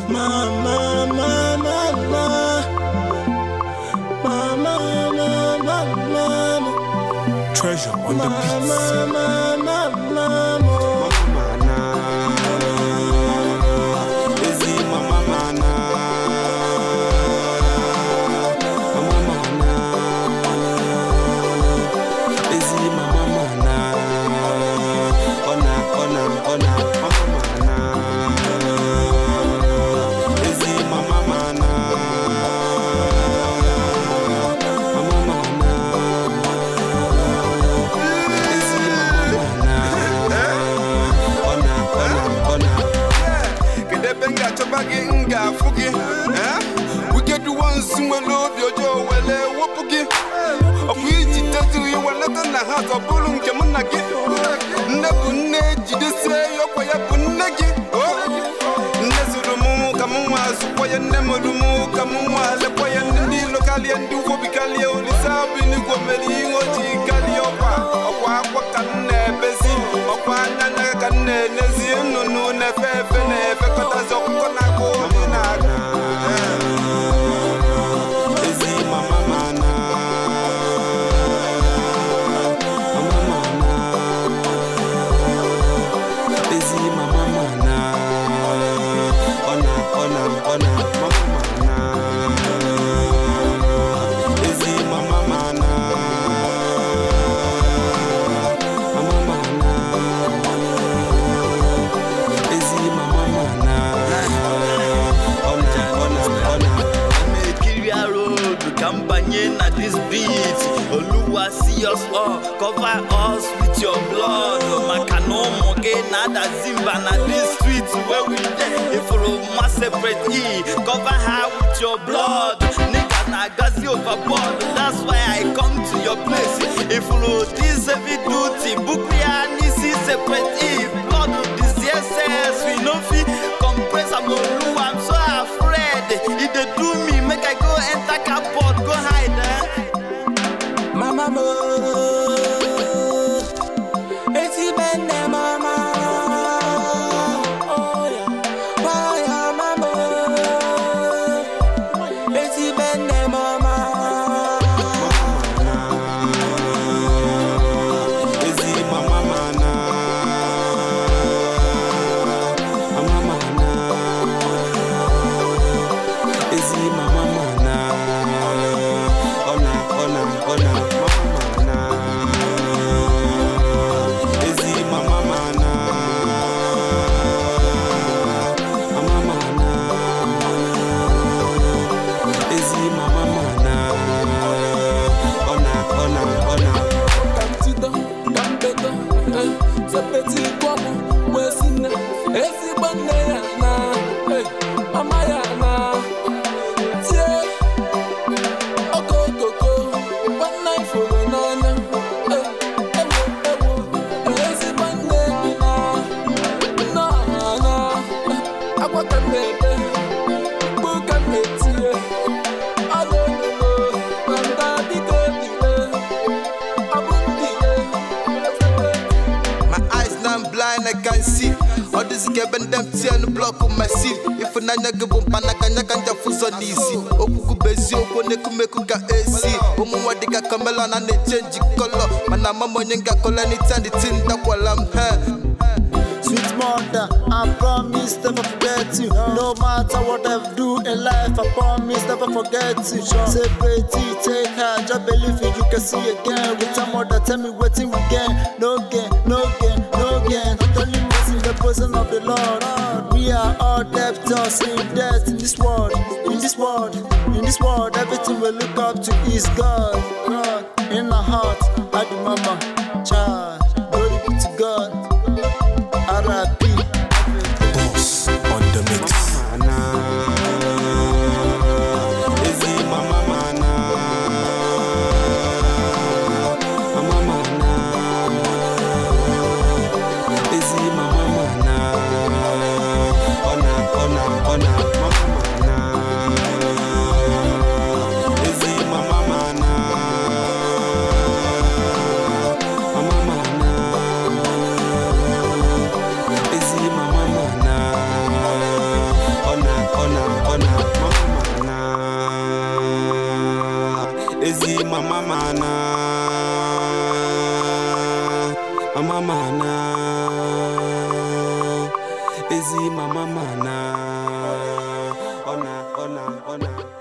Treasure on the we get the ones who will love your joy. Well, what again? A preachy tattoo you will not on the house of Bulung Jamanaki. Never need you to say your way up on Naki. Nesurumu, Kamuma, Supoya, Nemurumu, Kamuma, Lepoya, and locally and do what we call you only Sabin, Gomeli, Oji, Kaliopa, or Wakan, Bessie, or Pana, Nezim, no, never, Fekatas of Konako. At this beat, Oluwa see us all, cover us with your blood. Makano moge nada zimba na this street where we dey. If you must separate cover her with your blood. Nigga na gazi overboard. That's why I come to your place. If you this heavy duty, book me and see separate blood of this SS. We no fit compress. I'm so afraid. If they do me, make I go enter cupboard, go hide. Mama mo, eti bende mama, oh yeah, why mama, eti bende mama, ezi mama mana, mama mana, ezi mama mana, ona. I can see all this given them on the block of my seat. If I naga bumpana kanya fuso nisi. Okuku bezi okone kumekuka AC. Umuwadika kamela na ne change color. Mana mama nyenga kola ni tandi tinda kwa lam. Sweet mother, I promise never forget you. No matter what I do in life, I promise never forget you. Say pretty, take her, just believe it, you can see again. With some mother, tell me what we gain. No gain, no gain, no gain. Only missing the person of the Lord. We are all debtors in debt in this world, in this world, in this world. Everything we look up to is God. God in our heart, I do mama, child. Glory be to God. R.I.P. Boss on the mix. ezi mama mana, mama mana, ezi mama mana, ona.